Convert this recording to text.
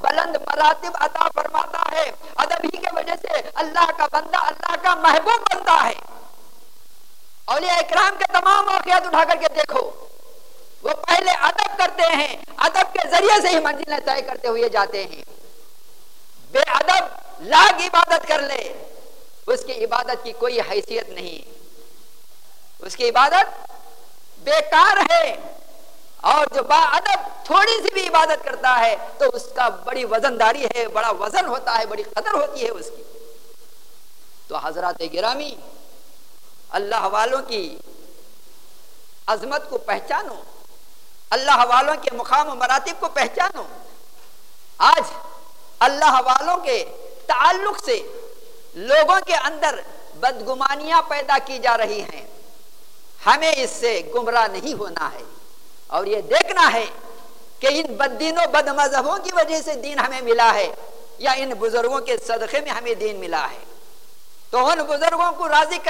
بلند مراتب عطا فرماتا ہے. ادب ہی کی وجہ سے اللہ کا بندہ اللہ کا محبوب بنتا ہے. اولیاء اکرام کے تمام واقعات اٹھا کر کے دیکھو, وہ پہلے ادب کرتے ہیں, ادب کے ذریعے سے ہی منزلیں طے کرتے ہوئے جاتے ہیں. بے ادب لاکھ عبادت کر لے, اس کی عبادت کی کوئی حیثیت نہیں, اس کی عبادت بیکار ہے. اور جو با ادب تھوڑی سی بھی عبادت کرتا ہے تو اس کا بڑی وزنداری ہے, بڑا وزن ہوتا ہے, بڑی قدر ہوتی ہے اس کی. تو حضرات گرامی, اللہ والوں کی عظمت کو پہچانو, اللہ والوں کے مقام و مراتب کو پہچانو. آج اللہ والوں کے تعلق سے لوگوں کے اندر بدگمانیاں پیدا کی جا رہی ہیں. ہمیں اس سے گمراہ نہیں ہونا ہے, اور یہ دیکھنا ہے کہ ان بد دینوں بد مذہبوں کی وجہ سے دین ہمیں ملا ہے یا ان بزرگوں کے صدقے میں ہمیں دین ملا ہے. تو ان بزرگوں کو راضی